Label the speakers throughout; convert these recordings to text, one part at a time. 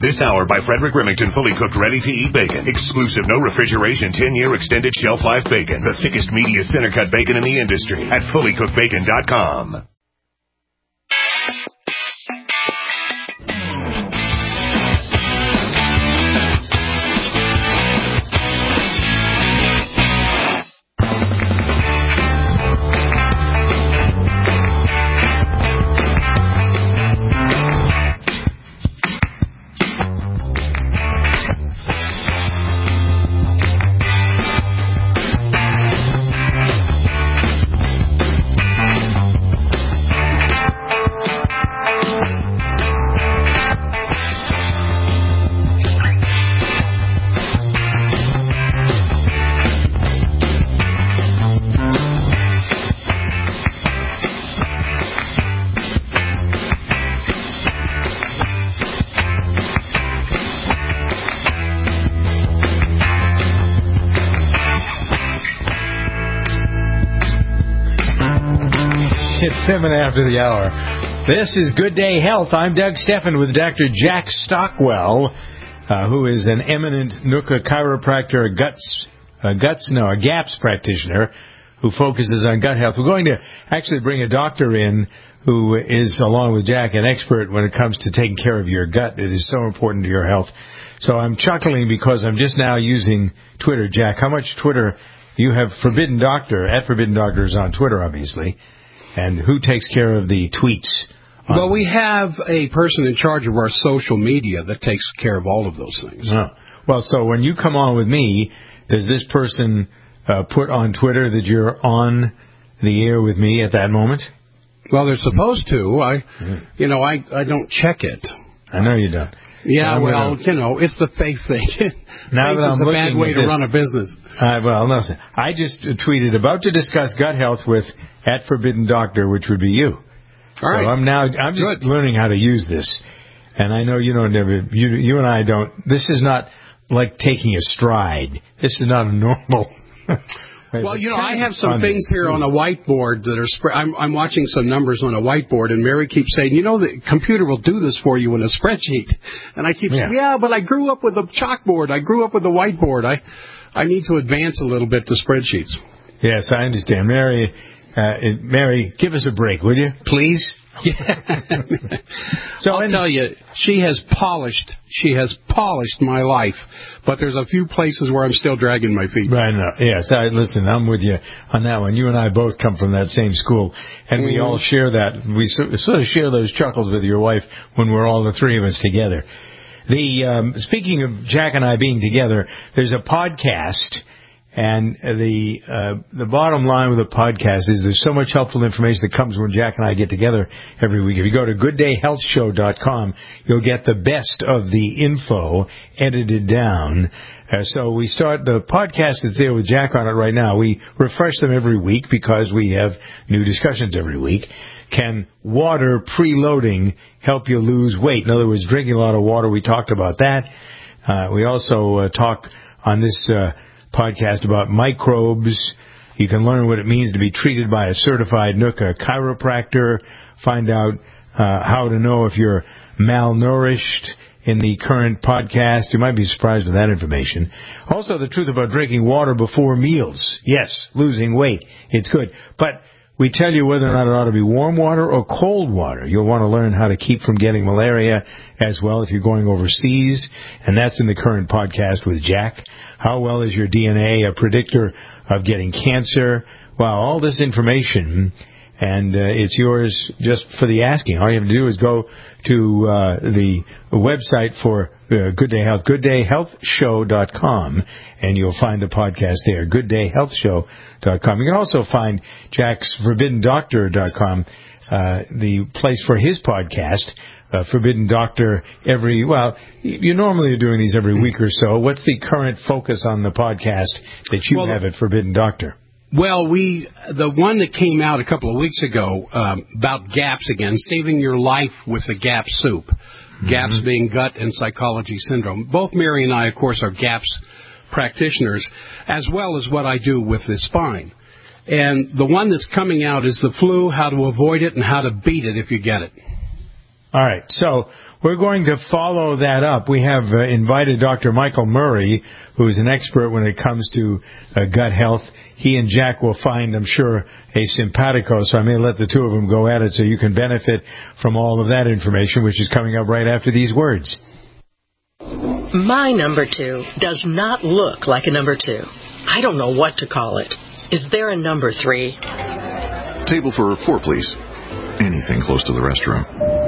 Speaker 1: This hour by Frederick Remington, fully cooked, ready-to-eat bacon. Exclusive, no refrigeration, 10-year extended shelf life bacon. The thickest, meatiest, center-cut bacon in the industry at fullycookedbacon.com.
Speaker 2: It's 7 after the hour. This is Good Day Health. I'm Doug Steffen with Dr. Jack Stockwell, who is an eminent NUCA chiropractor, a GAPS practitioner who focuses on gut health. We're going to actually bring a doctor in who is, along with Jack, an expert when it comes to taking care of your gut. It is so important to your health. So I'm chuckling because I'm just now using Twitter. Jack, how much Twitter? You have Forbidden Doctor, at Forbidden Doctor is on Twitter, obviously. And who takes care of the tweets?
Speaker 3: Well, we have a person in charge of our social media that takes care of all of those things.
Speaker 2: Oh. Well, so when you come on with me, does this person put on Twitter that you're on the air with me at that moment?
Speaker 3: Well, they're supposed to. I don't check it.
Speaker 2: I know you don't.
Speaker 3: Yeah, it's the faith thing.
Speaker 2: Now
Speaker 3: faith
Speaker 2: that I'm
Speaker 3: is a bad way to run a business.
Speaker 2: Listen, I just tweeted about to discuss gut health with at Forbidden Doctor, which would be you.
Speaker 3: All right.
Speaker 2: So I'm just learning how to use this, and I know you and I don't. This is not like taking a stride. This is not a normal.
Speaker 3: Well, I have some things here on a whiteboard that are I'm watching some numbers on a whiteboard, and Mary keeps saying, the computer will do this for you in a spreadsheet. And I keep saying, but I grew up with a chalkboard. I grew up with a whiteboard. I need to advance a little bit to spreadsheets.
Speaker 2: Yes, I understand. Mary, give us a break, will you, please?
Speaker 3: Yeah. So I'll tell you, she has polished my life, but there's a few places where I'm still dragging my feet.
Speaker 2: Right. Yes. Listen, I'm with you on that one. You and I both come from that same school, and we all share that. We sort of share those chuckles with your wife when we're all the three of us together. Speaking of Jack and I being together, there's a podcast. And the bottom line with the podcast is there's so much helpful information that comes when Jack and I get together every week. If you go to gooddayhealthshow.com, you'll get the best of the info edited down. So we start the podcast that's there with Jack on it right now. We refresh them every week because we have new discussions every week. Can water preloading help you lose weight? In other words, drinking a lot of water. We talked about that. We also talk on this podcast about microbes. You can learn what it means to be treated by a certified NUCA chiropractor. Find out how to know if you're malnourished in the current podcast. You might be surprised with that information. Also, the truth about drinking water before meals. Yes, losing weight. It's good. But we tell you whether or not it ought to be warm water or cold water. You'll want to learn how to keep from getting malaria as well if you're going overseas. And that's in the current podcast with Jack. How well is your DNA a predictor of getting cancer? Well, all this information, and it's yours just for the asking. All you have to do is go to the website for Good Day Health, gooddayhealthshow.com, and you'll find the podcast there, gooddayhealthshow.com. You can also find Jack's ForbiddenDoctor.com, the place for his podcast, Forbidden Doctor, you normally are doing these every week or so. What's the current focus on the podcast that you have at Forbidden Doctor?
Speaker 3: Well, the one that came out a couple of weeks ago about GAPS again, saving your life with the GAPS soup. Mm-hmm. GAPS being gut and psychology syndrome. Both Mary and I, of course, are GAPS practitioners, as well as what I do with the spine. And the one that's coming out is the flu, how to avoid it, and how to beat it if you get it.
Speaker 2: All right. So We're going to follow that up. We have invited Dr. Michael Murray, who is an expert when it comes to gut health. He and Jack will find, I'm sure, a simpatico, so I may let the two of them go at it so you can benefit from all of that information, which is coming up right after these words.
Speaker 4: My number 2 does not look like a number 2. I don't know what to call it. Is there a number 3?
Speaker 5: Table for 4, please. Anything close to the restroom.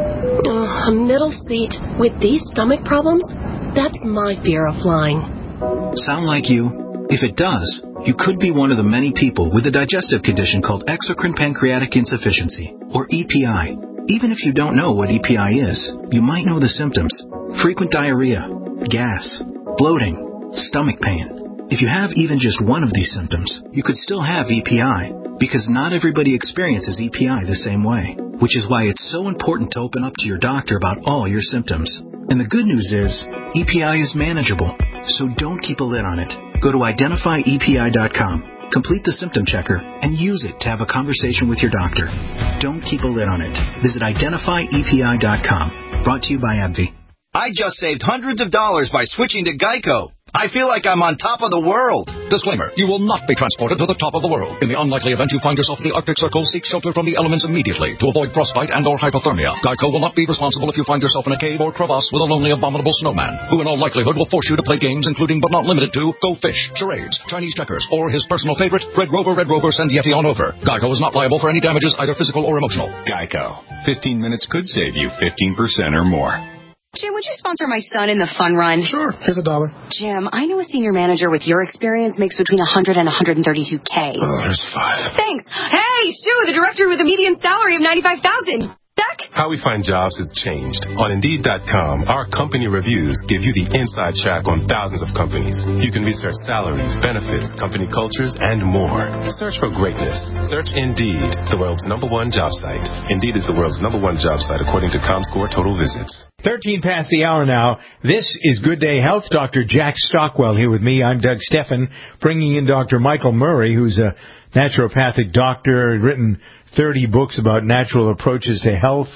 Speaker 6: A middle seat with these stomach problems? That's my fear of flying.
Speaker 7: Sound like you? If it does, you could be one of the many people with a digestive condition called exocrine pancreatic insufficiency, or EPI. Even if you don't know what EPI is, you might know the symptoms: frequent diarrhea, gas, bloating, stomach pain. If you have even just one of these symptoms, you could still have EPI, because not everybody experiences EPI the same way, which is why it's so important to open up to your doctor about all your symptoms. And the good news is, EPI is manageable, so don't keep a lid on it. Go to identifyepi.com, complete the symptom checker, and use it to have a conversation with your doctor. Don't keep a lid on it. Visit identifyepi.com. Brought to you by AbbVie.
Speaker 8: I just saved hundreds of dollars by switching to Geico. I feel like I'm on top of the world.
Speaker 9: Disclaimer, you will not be transported to the top of the world. In the unlikely event you find yourself in the Arctic Circle, seek shelter from the elements immediately to avoid frostbite and or hypothermia. Geico will not be responsible if you find yourself in a cave or crevasse with a lonely, abominable snowman, who in all likelihood will force you to play games including but not limited to Go Fish, charades, Chinese checkers, or his personal favorite, Red Rover, send Yeti on over. Geico is not liable for any damages, either physical or emotional.
Speaker 10: Geico. 15 minutes could save you 15% or more.
Speaker 11: Jim, would you sponsor my son in the fun run?
Speaker 12: Sure. Here's $1.
Speaker 11: Jim, I know a senior manager with your experience makes between $100 and $132K.
Speaker 12: Oh, there's $5.
Speaker 11: Thanks. Hey, Sue, the director with a median salary of $95,000.
Speaker 13: How we find jobs has changed. On Indeed.com, our company reviews give you the inside track on thousands of companies. You can research salaries, benefits, company cultures, and more. Search for greatness. Search Indeed, the world's #1 job site. Indeed is the world's #1 job site according to ComScore total visits.
Speaker 2: 13 past the hour now. This is Good Day Health. Dr. Jack Stockwell here with me. I'm Doug Steffen, bringing in Dr. Michael Murray, who's a naturopathic doctor, written 30 books about natural approaches to health.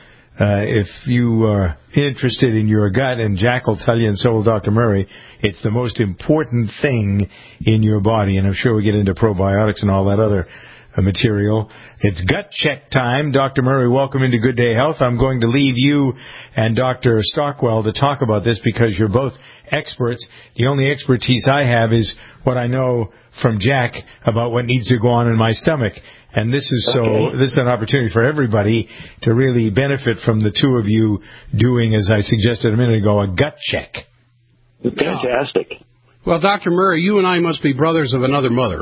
Speaker 2: If you are interested in your gut, and Jack will tell you, and so will Dr. Murray, it's the most important thing in your body. And I'm sure we get into probiotics and all that other material. It's gut check time. Dr. Murray, welcome into Good Day Health. I'm going to leave you and Dr. Stockwell to talk about this because you're both experts. The only expertise I have is what I know from Jack about what needs to go on in my stomach. And this is this is an opportunity for everybody to really benefit from the two of you doing, as I suggested a minute ago, a gut check.
Speaker 14: Fantastic.
Speaker 3: Well, Dr. Murray, you and I must be brothers of another mother.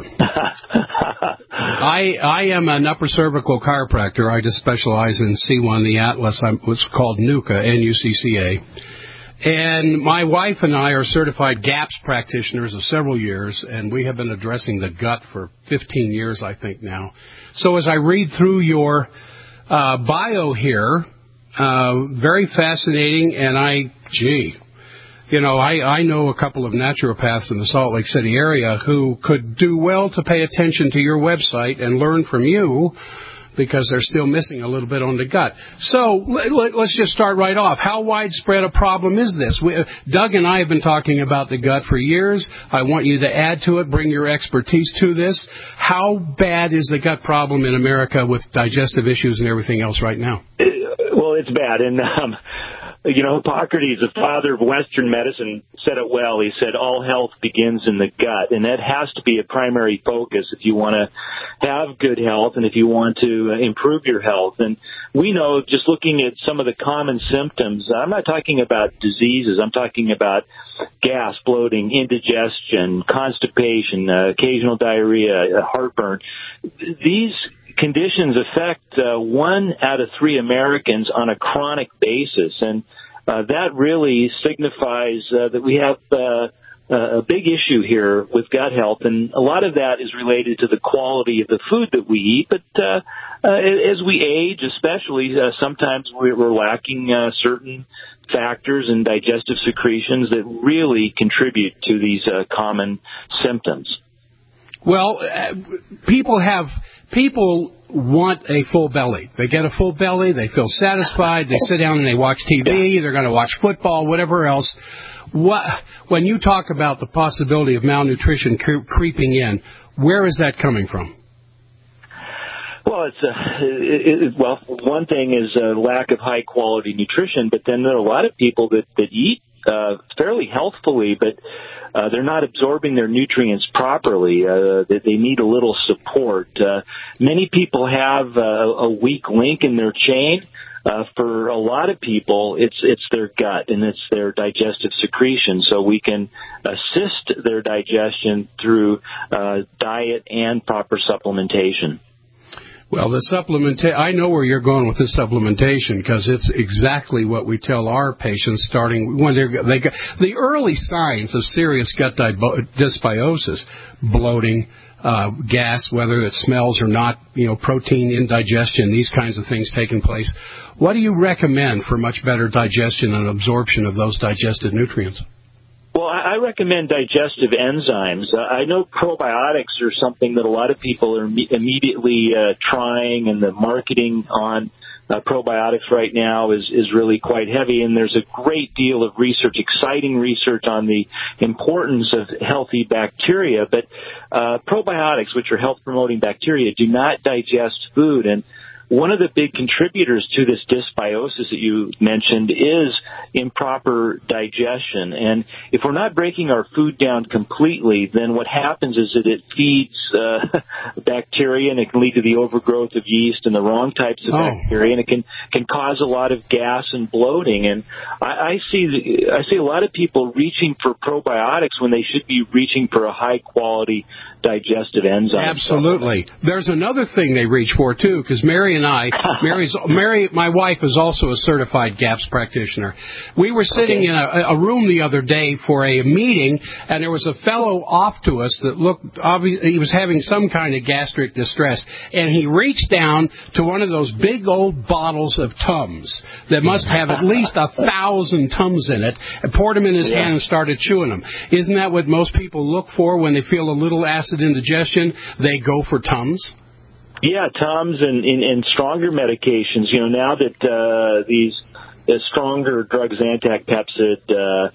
Speaker 3: I am an upper cervical chiropractor. I just specialize in C1, the Atlas. It's called NUCCA, N-U-C-C-A. And my wife and I are certified GAPS practitioners of several years, and we have been addressing the gut for 15 years, I think, now. So as I read through your bio here, very fascinating, and I know a couple of naturopaths in the Salt Lake City area who could do well to pay attention to your website and learn from you, because they're still missing a little bit on the gut. So let's just start right off. How widespread a problem is this? Doug and I have been talking about the gut for years. I want you to add to it, bring your expertise to this. How bad is the gut problem in America with digestive issues and everything else right now?
Speaker 14: Well, it's bad. And, Hippocrates, the father of Western medicine, said it well. He said, all health begins in the gut. And that has to be a primary focus if you want to have good health and if you want to improve your health. And we know, just looking at some of the common symptoms, I'm not talking about diseases. I'm talking about gas, bloating, indigestion, constipation, occasional diarrhea, heartburn. These conditions affect 1 out of 3 Americans on a chronic basis, and that really signifies that we have a big issue here with gut health, and a lot of that is related to the quality of the food that we eat, but as we age especially, sometimes we're lacking certain factors and digestive secretions that really contribute to these common symptoms.
Speaker 3: Well, people want a full belly. They get a full belly, they feel satisfied, they sit down and they watch TV, they're going to watch football, whatever else. When you talk about the possibility of malnutrition creeping in, where is that coming from?
Speaker 14: Well, one thing is a lack of high-quality nutrition, but then there are a lot of people that eat fairly healthfully, but they're not absorbing their nutrients properly. They need a little support. Many people have a weak link in their chain. For a lot of people, it's their gut and it's their digestive secretion. So we can assist their digestion through diet and proper supplementation.
Speaker 3: Well, I know where you're going with this supplementation because it's exactly what we tell our patients starting when they got the early signs of serious gut dysbiosis, bloating, gas, whether it smells or not, protein indigestion, these kinds of things taking place. What do you recommend for much better digestion and absorption of those digested nutrients?
Speaker 14: Well, I recommend digestive enzymes. I know probiotics are something that a lot of people are immediately trying, and the marketing on probiotics right now is really quite heavy, and there's a great deal of research, exciting research on the importance of healthy bacteria. But probiotics, which are health-promoting bacteria, do not digest food, and one of the big contributors to this dysbiosis that you mentioned is improper digestion. And if we're not breaking our food down completely, then what happens is that it feeds bacteria, and it can lead to the overgrowth of yeast and the wrong types of bacteria, and it can cause a lot of gas and bloating. And I see a lot of people reaching for probiotics when they should be reaching for a high-quality digestive enzyme.
Speaker 3: Absolutely. There's another thing they reach for, too, because Mary and I, my wife is also a certified GAPS practitioner. We were sitting in a room the other day for a meeting, and there was a fellow off to us that looked, he was having some kind of gastric distress, and he reached down to one of those big old bottles of Tums that must have at least 1,000 Tums in it, and poured them in his hand and started chewing them. Isn't that what most people look for when they feel a little acid indigestion? They go for Tums?
Speaker 14: Yeah, Tums and stronger medications. Now that these stronger drugs, Zantac, Pepcid,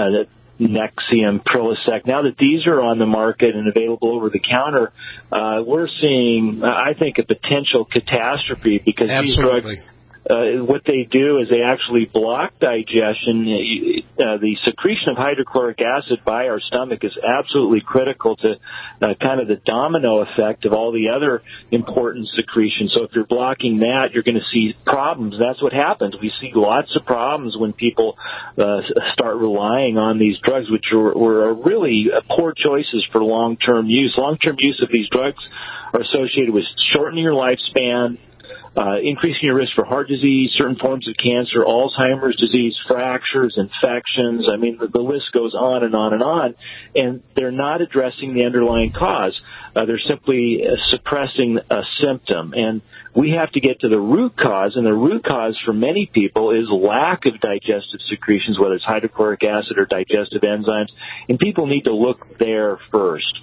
Speaker 14: Nexium, Prilosec, now that these are on the market and available over the counter, we're seeing, I think, a potential catastrophe because these drugs, what they do is they actually block digestion. The secretion of hydrochloric acid by our stomach is absolutely critical to kind of the domino effect of all the other important secretions. So if you're blocking that, you're going to see problems. That's what happens. We see lots of problems when people start relying on these drugs, which were really poor choices for long-term use. Long-term use of these drugs are associated with shortening your lifespan, increasing your risk for heart disease, certain forms of cancer, Alzheimer's disease, fractures, infections. I mean, the list goes on and on and on. And they're not addressing the underlying cause. They're simply suppressing a symptom. And we have to get to the root cause, and the root cause for many people is lack of digestive secretions, whether it's hydrochloric acid or digestive enzymes. And people need to look there first.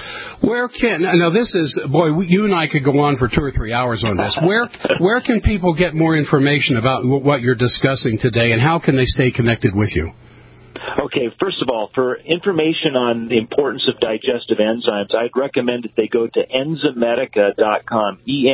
Speaker 14: You and I could go on for 2 or 3 hours on this. Where can people get more information about what you're discussing today, and how can they stay connected with you? Okay, first of all, for information on the importance of digestive enzymes, I'd recommend that they go to Enzymedica.com,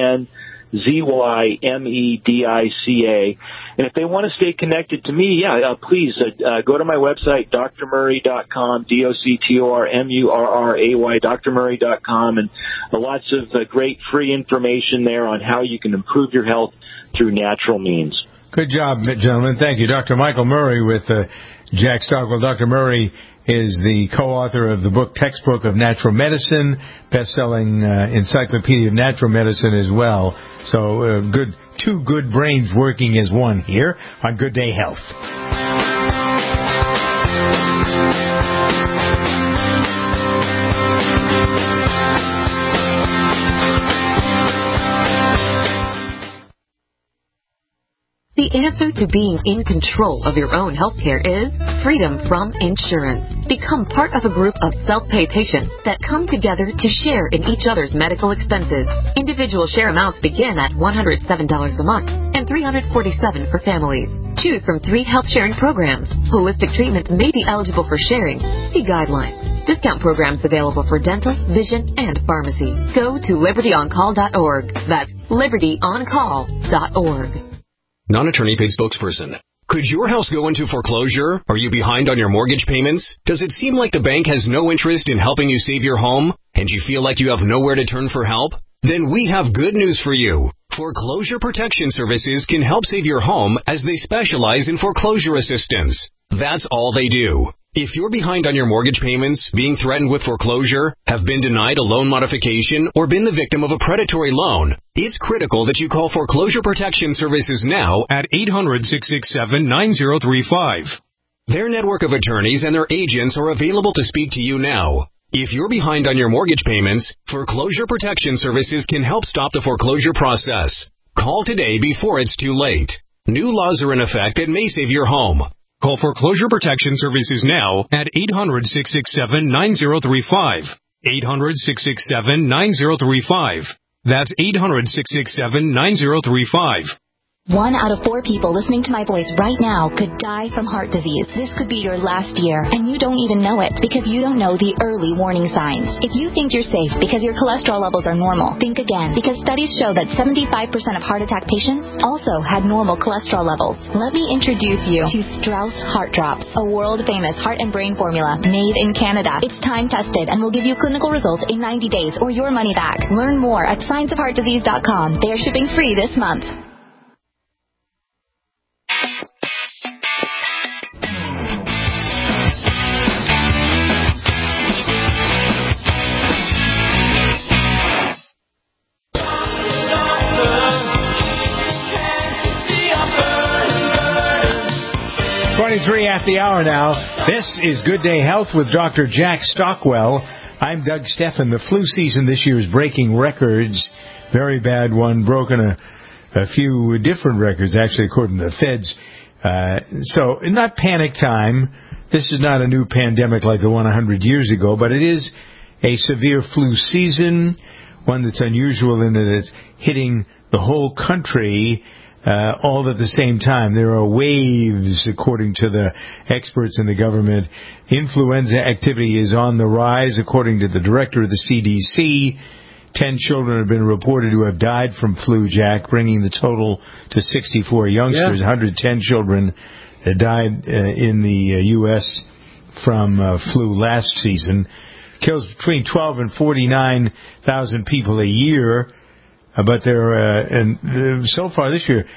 Speaker 14: ENZYMEDICA. And if they want to stay connected to me, please go to my website, drmurray.com, DOCTORMURRAY, drmurray.com, and lots of great free information there on how you can improve your health through natural means.
Speaker 2: Good job, gentlemen. Thank you. Dr. Michael Murray with Jack Stockwell. Dr. Murray is the co-author of the book Textbook of Natural Medicine, best-selling Encyclopedia of Natural Medicine as well. So two good brains working as one here on Good Day Health.
Speaker 11: The answer to being in control of your own healthcare is freedom from insurance.
Speaker 12: Become part of a group of self-pay patients that come together to share in each other's medical expenses. Individual share amounts begin at $107 a month and $347 for families. Choose from 3 health-sharing programs. Holistic treatment may be eligible for sharing. See guidelines. Discount programs available for dental, vision, and pharmacy. Go to libertyoncall.org. That's libertyoncall.org.
Speaker 15: Non-attorney paid spokesperson. Could your house go into foreclosure? Are you behind on your mortgage payments? Does it seem like the bank has no interest in helping you save your home? And you feel like you have nowhere to turn for help? Then we have good news for you. Foreclosure Protection Services can help save your home as they specialize in foreclosure assistance. That's all they do. If you're behind on your mortgage payments, being threatened with foreclosure, have been denied a loan modification, or been the victim of a predatory loan, it's critical that you call Foreclosure Protection Services now at 800-667-9035. Their network of attorneys and their agents are available to speak to you now. If you're behind on your mortgage payments, Foreclosure Protection Services can help stop the foreclosure process. Call today before it's too late. New laws are in effect that may save your home. Call Foreclosure Protection Services now at 800-667-9035. 800-667-9035. That's 800-667-9035.
Speaker 16: 1 out of 4 people listening to my voice right now could die from heart disease. This could be your last year, and you don't even know it because you don't know the early warning signs. If you think you're safe because your cholesterol levels are normal, think again, because studies show that 75% of heart attack patients also had normal cholesterol levels. Let me introduce you to Strauss Heart Drops, a world-famous heart and brain formula made in Canada. It's time-tested and will give you clinical results in 90 days or your money back. Learn more at scienceofheartdisease.com. They are shipping free this month.
Speaker 2: At the hour now. This is Good Day Health with Dr. Jack Stockwell. I'm Doug Steffen. The flu season this year is breaking records. Very bad one. Broken a few different records, actually, according to the feds. So, not panic time. This is not a new pandemic like the one 100 years ago, but it is a severe flu season, one that's unusual in that it's hitting the whole country all at the same time. There are waves, according to the experts in the government. Influenza activity is on the rise, according to the director of the CDC. 10 children have been reported to have died from flu, Jack, bringing the total to 64 youngsters. 110 children died in the U.S. from flu last season. Kills between 12 and 49,000 people a year. But so far this year,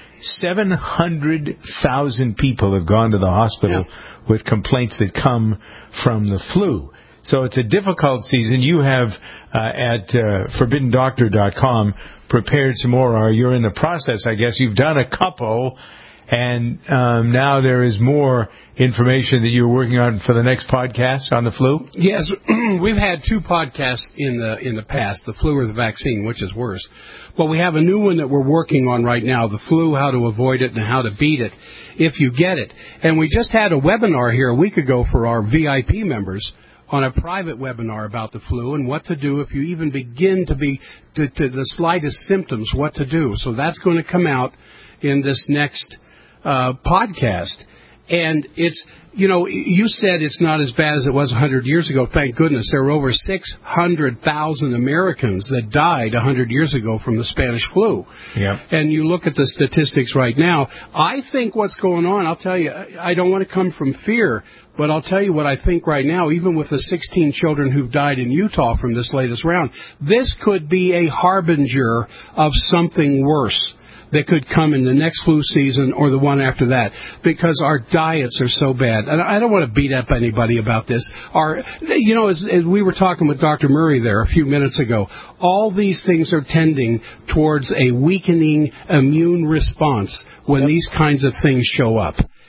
Speaker 2: 700,000 people have gone to the hospital with complaints that come from the flu. So it's a difficult season. You have at ForbiddenDoctor.com prepared some more. You're in the process, I guess. You've done a couple, and now there is more information that you're working on for the next podcast on the flu?
Speaker 3: Yes, we've had 2 podcasts in the past, the flu or the vaccine, which is worse. Well, we have a new one that we're working on right now, the flu, how to avoid it and how to beat it if you get it. And we just had a webinar here a week ago for our VIP members on a private webinar about the flu and what to do if you even begin to the slightest symptoms, what to do. So that's going to come out in this next podcast. And it's, you said it's not as bad as it was 100 years ago. Thank goodness. There were over 600,000 Americans that died 100 years ago from the Spanish flu. Yeah. And you look at the statistics right now. I think what's going on, I'll tell you, I don't want to come from fear, but I'll tell you what I think right now, even with the 16 children who've died in Utah from this latest round, this could be a harbinger of something worse that could come in the next flu season or the one after that, because our diets are so bad. And I don't want to beat up anybody about this. As we were talking with Dr. Murray there a few minutes ago, all these things are tending towards a weakening immune response when these kinds of things show up.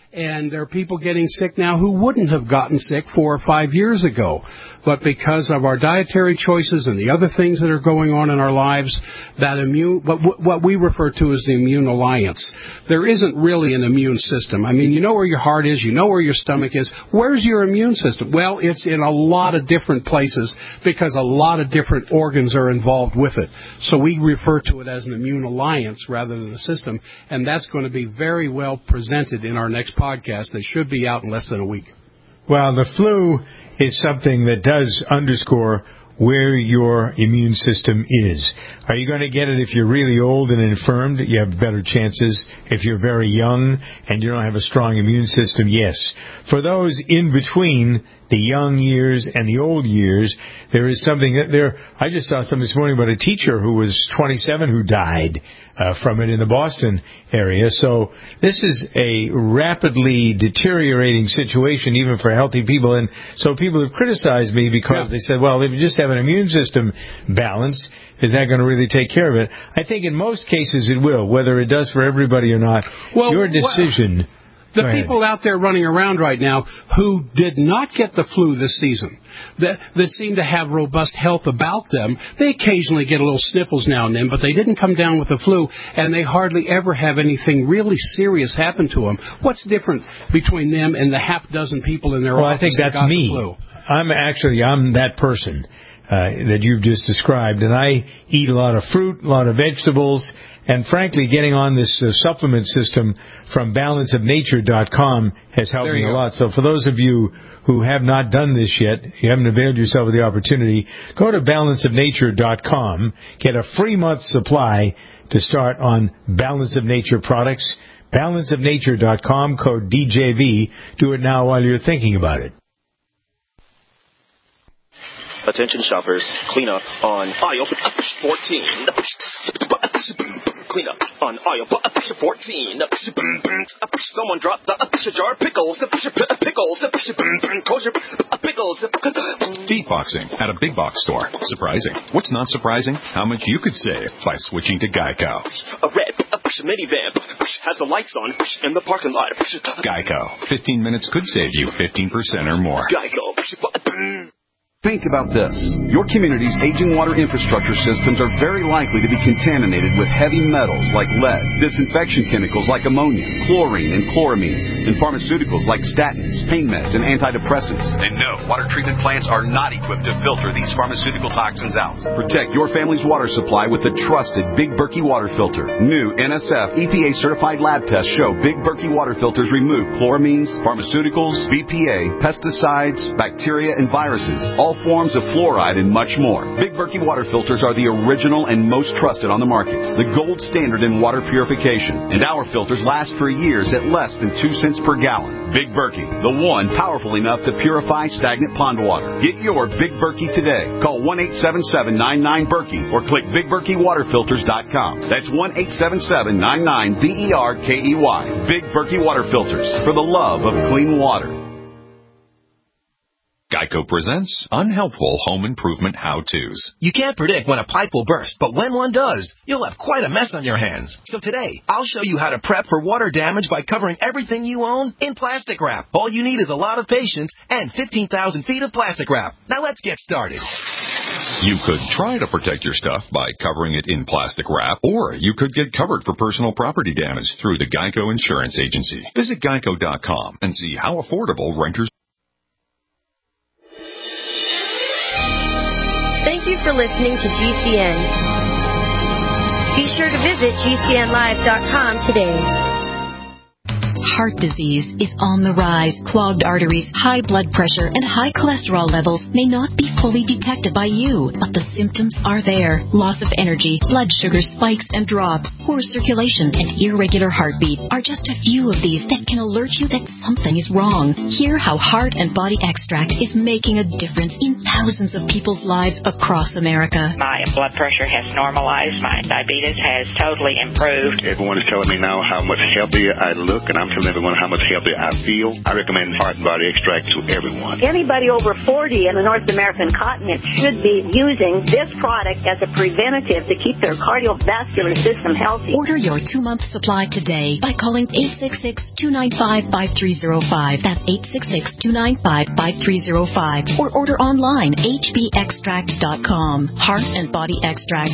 Speaker 3: And there are people getting sick now who wouldn't have gotten sick 4 or 5 years ago. But because of our dietary choices and the other things that are going on in our lives, that what we refer to as the immune alliance, there isn't really an immune system. I mean, you know where your heart is, you know where your stomach is. Where's your immune system? Well, it's in a lot of different places because a lot of different organs are involved with it. So we refer to it as an immune alliance rather than a system, and that's going to be very well presented in our next podcast. They should be out in less than a week.
Speaker 2: Well, the flu is something that does underscore where your immune system is. Are you going to get it if you're really old and infirm, that you have better chances? If you're very young and you don't have a strong immune system, yes. For those in between the young years and the old years, there is something that there. I just saw something this morning about a teacher who was 27 who died from it in the Boston area. So this is a rapidly deteriorating situation even for healthy people. And so people have criticized me because they said, well, if you just have an immune system balance, is that going to really take care of it? I think in most cases it will. Whether it does for everybody or not, your decision.
Speaker 3: The people out there running around right now who did not get the flu this season, that seem to have robust health about them, they occasionally get a little sniffles now and then, but they didn't come down with the flu, and they hardly ever have anything really serious happen to them. What's different between them and the half dozen people in their office
Speaker 2: I think that's
Speaker 3: that got
Speaker 2: me.
Speaker 3: the flu?
Speaker 2: I'm that person that you've just described, and I eat a lot of fruit, a lot of vegetables, and frankly, getting on this supplement system from balanceofnature.com has helped me a lot. So for those of you who have not done this yet, you haven't availed yourself of the opportunity, go to balanceofnature.com, get a free month supply to start on Balance of Nature products. Balanceofnature.com, code DJV. Do it now while you're thinking about it.
Speaker 17: Attention shoppers, clean up on aisle 14. Clean up on aisle 14. Someone dropped a jar of pickles. Pickles.
Speaker 10: Beatboxing at a big box store. Surprising. What's not surprising? How much you could save by switching to Geico.
Speaker 17: A red minivan has the lights on in the parking lot.
Speaker 10: Geico. 15 minutes could save you 15% or more.
Speaker 17: Geico.
Speaker 18: Think about this. Your community's aging water infrastructure systems are very likely to be contaminated with heavy metals like lead, disinfection chemicals like ammonia, chlorine, and chloramines, and pharmaceuticals like statins, pain meds, and antidepressants. And no, water treatment plants are not equipped to filter these pharmaceutical toxins out. Protect your family's water supply with the trusted Big Berkey water filter. New NSF EPA-certified lab tests show Big Berkey water filters remove chloramines, pharmaceuticals, BPA, pesticides, bacteria, and viruses, all forms of fluoride, and much more. Big Berkey water filters are the original and most trusted on the market, the gold standard in water purification, and our filters last for years at less than 2 cents per gallon. Big Berkey, the one powerful enough to purify stagnant pond water. Get your Big Berkey today. Call 1-877-99-BERKEY or click BigBerkeyWaterFilters.com. That's 1-877-99-BERKEY. Big Berkey water filters, for the love of clean water.
Speaker 10: Geico presents Unhelpful Home Improvement How-Tos.
Speaker 8: You can't predict when a pipe will burst, but when one does, you'll have quite a mess on your hands. So today, I'll show you how to prep for water damage by covering everything you own in plastic wrap. All you need is a lot of patience and 15,000 feet of plastic wrap. Now let's get started.
Speaker 10: You could try to protect your stuff by covering it in plastic wrap, or you could get covered for personal property damage through the Geico Insurance Agency. Visit geico.com and see how affordable renters.
Speaker 19: Thank you for listening to GCN. Be sure to visit GCNlive.com today.
Speaker 20: Heart disease is on the rise. Clogged arteries, high blood pressure, and high cholesterol levels may not be fully detected by you, but the symptoms are there. Loss of energy, blood sugar spikes and drops, poor circulation, and irregular heartbeat are just a few of these that can alert you that something is wrong. Hear how Heart and Body Extract is making a difference in thousands of people's lives across America.
Speaker 21: My blood pressure has normalized. My diabetes has totally improved.
Speaker 22: Everyone is telling me now how much healthier I look, and I'm
Speaker 21: telling everyone how much healthier I feel. I recommend Heart and Body Extract to everyone.
Speaker 22: Anybody over 40 in the North American continent should be using this product as a preventative to keep their cardiovascular system healthy.
Speaker 20: Order your 2-month supply today by calling 866-295-5305. That's 866-295-5305. Or order online, hbextract.com. Heart and Body Extract,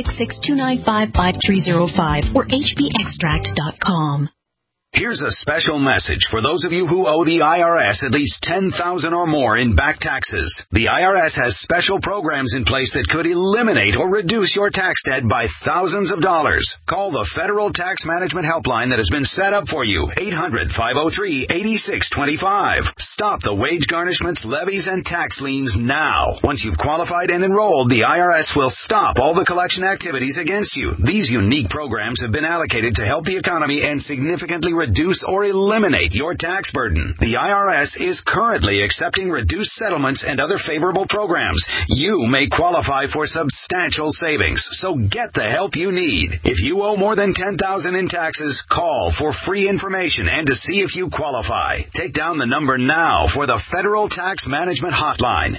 Speaker 20: 866-295-5305 or hbextract.com.
Speaker 23: Here's a special message for those of you who owe the IRS at least $10,000 or more in back taxes. The IRS has special programs in place that could eliminate or reduce your tax debt by thousands of dollars. Call the Federal Tax Management Helpline that has been set up for you, 800-503-8625. Stop the wage garnishments, levies, and tax liens now. Once you've qualified and enrolled, the IRS will stop all the collection activities against you. These unique programs have been allocated to help the economy and significantly reduce or eliminate your tax burden. The IRS is currently accepting reduced settlements and other favorable programs. You may qualify for substantial savings, so get the help you need. If you owe more than $10,000 in taxes, call for free information and to see if you qualify. Take down the number now for the Federal Tax Management Hotline,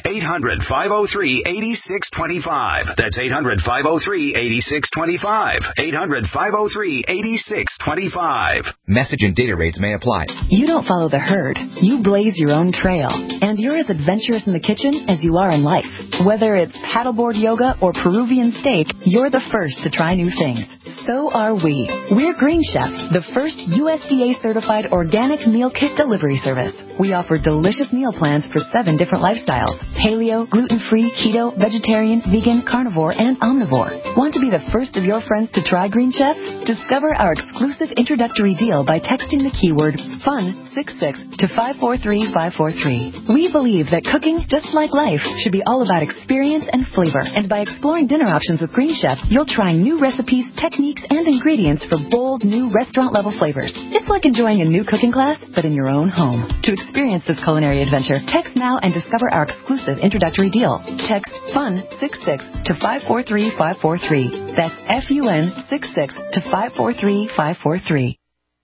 Speaker 23: 800-503-8625. That's 800-503-8625. 800-503-8625.
Speaker 24: Message and data rates may apply.
Speaker 25: You don't follow the herd. You blaze your own trail. And you're as adventurous in the kitchen as you are in life. Whether it's paddleboard yoga or Peruvian steak, you're the first to try new things. So are we. We're Green Chef, the first USDA-certified organic meal kit delivery service. We offer delicious meal plans for 7 different lifestyles: paleo, gluten-free, keto, vegetarian, vegan, carnivore, and omnivore. Want to be the first of your friends to try Green Chef? Discover our exclusive introductory deal by texting the keyword FUN66 to 543543. We believe that cooking, just like life, should be all about experience and flavor. And by exploring dinner options with Green Chef, you'll try new recipes, techniques, and ingredients for bold, new restaurant-level flavors. It's like enjoying a new cooking class, but in your own home. To experience this culinary adventure, text now and discover our exclusive introductory deal. Text FUN66 to 543543. That's FUN66 to 543543.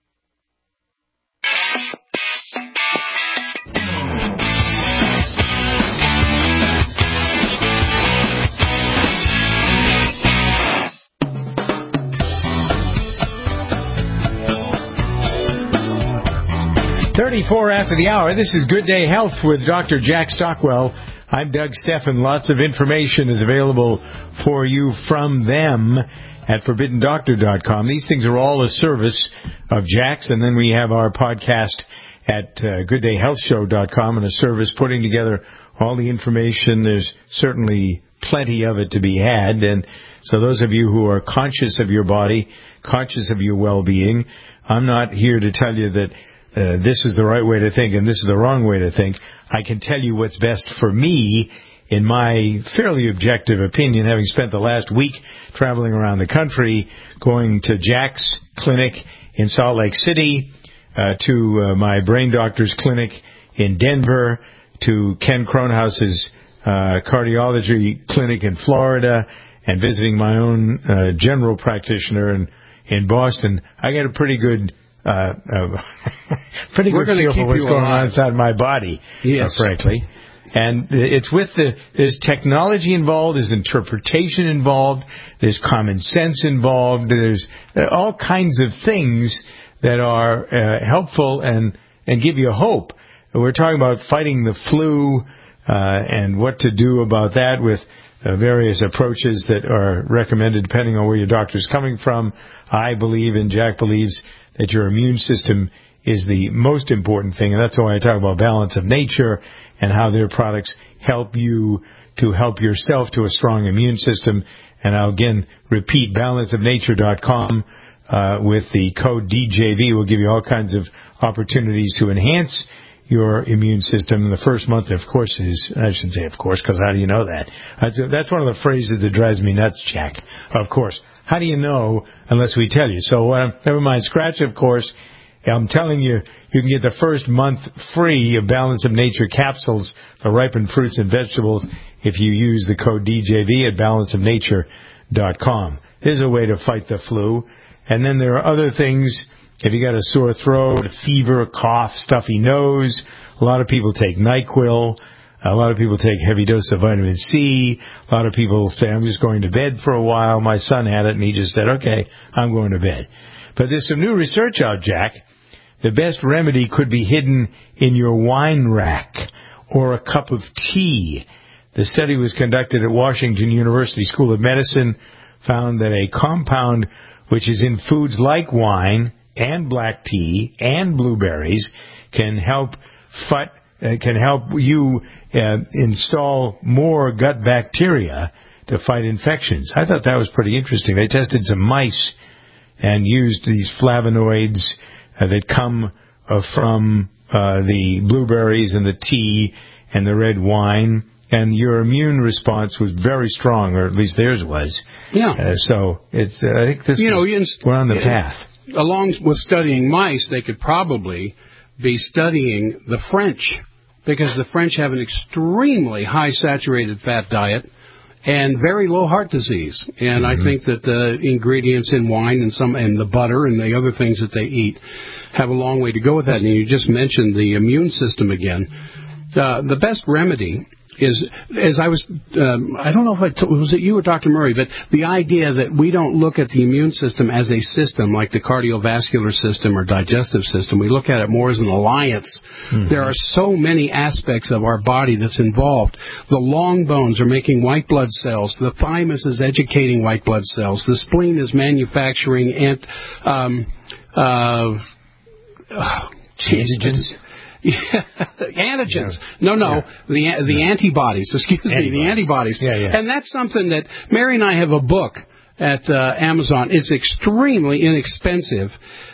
Speaker 2: .34 after the hour. This is Good Day Health with Dr. Jack Stockwell. I'm Doug Steffen. Lots of information is available for you from them at ForbiddenDoctor.com. These things are all a service of Jack's, and then we have our podcast at GoodDayHealthShow.com, and a service putting together all the information. There's certainly plenty of it to be had, and so those of you who are conscious of your body, conscious of your well-being, I'm not here to tell you that this is the right way to think and this is the wrong way to think. I can tell you what's best for me in my fairly objective opinion, having spent the last week traveling around the country, going to Jack's clinic in Salt Lake City, to my brain doctor's clinic in Denver, to Ken Kronhaus's cardiology clinic in Florida, and visiting my own general practitioner in Boston. I got a pretty good feel for what's going on inside my body, frankly. And it's with there's technology involved, there's interpretation involved, there's common sense involved, there's all kinds of things that are helpful and give you hope. We're talking about fighting the flu and what to do about that with various approaches that are recommended depending on where your doctor's coming from. I believe, and Jack believes, that your immune system is the most important thing, and that's why I talk about Balance of Nature and how their products help you to help yourself to a strong immune system. And I'll again repeat, balanceofnature.com with the code DJV will give you all kinds of opportunities to enhance your immune system. The first month, of course, is, I shouldn't say of course, because how do you know that? That's one of the phrases that drives me nuts, Jack. Of course. How do you know unless we tell you? So never mind, scratch, of course. I'm telling you, you can get the first month free of Balance of Nature capsules, the ripened fruits and vegetables, if you use the code DJV at balanceofnature.com. There's a way to fight the flu. And then there are other things If you got a sore throat, a fever, a cough, stuffy nose, a lot of people take NyQuil. A lot of people take a heavy dose of vitamin C. A lot of people say, I'm just going to bed for a while. My son had it, and he just said, okay, I'm going to bed. But there's some new research out, Jack. The best remedy could be hidden in your wine rack or a cup of tea. The study was conducted at Washington University School of Medicine, found that a compound which is in foods like wine and black tea and blueberries can help you install more gut bacteria to fight infections. I thought that was pretty interesting. They tested some mice and used these flavonoids that come from the blueberries and the tea and the red wine, and your immune response was very strong, or at least theirs was.
Speaker 3: Yeah.
Speaker 2: So it's I think this we're on the path.
Speaker 3: Along with studying mice, they could probably be studying the French, because the French have an extremely high saturated fat diet and very low heart disease. And I think that the ingredients in wine and the butter and the other things that they eat have a long way to go with that. And you just mentioned the immune system again. The best remedy is, as I was, I don't know if was it you or Dr. Murray, but the idea that we don't look at the immune system as a system like the cardiovascular system or digestive system. We look at it more as an alliance. There are so many aspects of our body that's involved. The long bones are making white blood cells. The thymus is educating white blood cells. The spleen is manufacturing
Speaker 2: antigens.
Speaker 3: Yeah, antigens. No. Yeah. The antibodies. Excuse me, the antibodies.
Speaker 2: Yeah.
Speaker 3: And that's something that Mary and I have a book at Amazon. It's extremely inexpensive,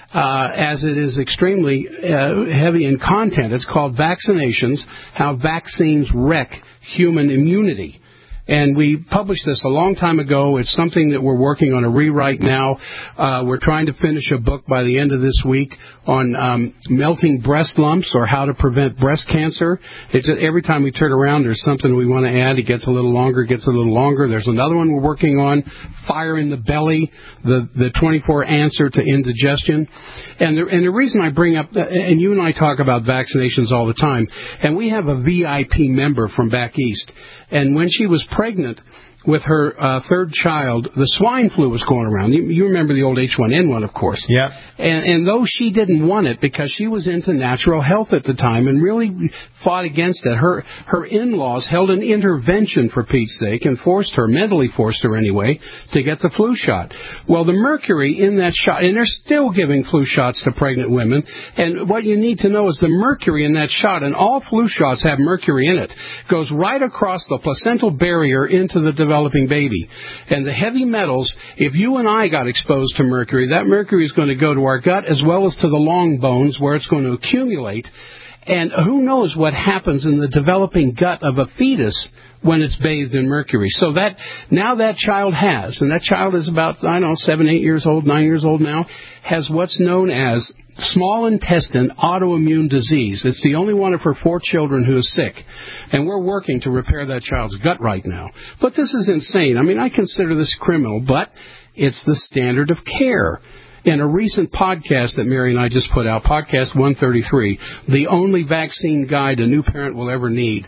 Speaker 3: as it is extremely heavy in content. It's called Vaccinations: How Vaccines Wreck Human Immunity. And we published this a long time ago. It's something that we're working on a rewrite now. We're trying to finish a book by the end of this week on melting breast lumps, or how to prevent breast cancer. It's just, every time we turn around, there's something we want to add. It gets a little longer, There's another one we're working on, fire in the belly, the 24 answer to indigestion. And the reason I bring up, and you and I talk about vaccinations all the time, and we have a VIP member from back east. And when she was pregnant with her third child, the swine flu was going around. You remember the old H1N1, of course.
Speaker 2: Yeah.
Speaker 3: And though she didn't want it because she was into natural health at the time and really fought against it, her in-laws held an intervention, for Pete's sake, and mentally forced her anyway, to get the flu shot. Well, the mercury in that shot, and they're still giving flu shots to pregnant women, and what you need to know is the mercury in that shot, and all flu shots have mercury in it, goes right across the placental barrier into the developing baby. And the heavy metals, if you and I got exposed to mercury, that mercury is going to go to our gut as well as to the long bones, where it's going to accumulate. And who knows what happens in the developing gut of a fetus when it's bathed in mercury. So that now that child has, and that child is about, 7, 8 years old, 9 years old now, has what's known as small intestine autoimmune disease. It's the only one of her 4 children who is sick. And we're working to repair that child's gut right now. But this is insane. I mean, I consider this criminal, but it's the standard of care. In a recent podcast that Mary and I just put out, podcast 133, the only vaccine guide a new parent will ever need,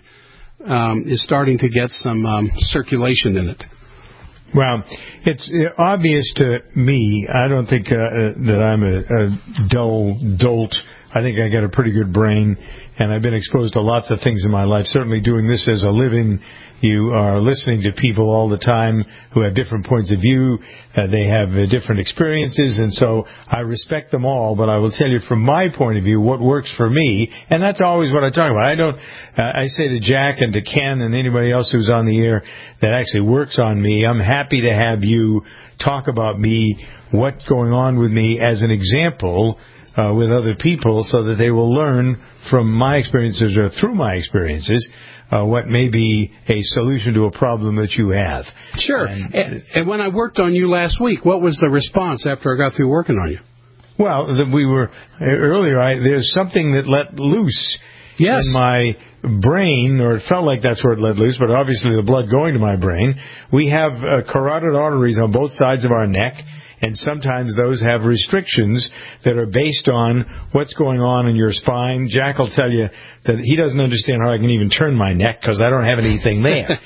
Speaker 3: is starting to get some circulation in it.
Speaker 2: Well, it's obvious to me. I don't think that I'm a dull dolt. I think I got a pretty good brain, and I've been exposed to lots of things in my life, certainly doing this as a living. You are listening to people all the time who have different points of view. They have different experiences, and so I respect them all. But I will tell you from my point of view what works for me, and that's always what I talk about. I say to Jack and to Ken and anybody else who's on the air that actually works on me, I'm happy to have you talk about me, what's going on with me as an example with other people, so that they will learn from my experiences or through my experiences what may be a solution to a problem that you have.
Speaker 3: Sure. And when I worked on you last week, what was the response after I got through working on you?
Speaker 2: Well, we were earlier. There's something that let loose
Speaker 3: Yes.
Speaker 2: in my brain, or it felt like that's where it let loose, but obviously the blood going to my brain. We have carotid arteries on both sides of our neck, and sometimes those have restrictions that are based on what's going on in your spine. Jack will tell you that he doesn't understand how I can even turn my neck because I don't have anything there.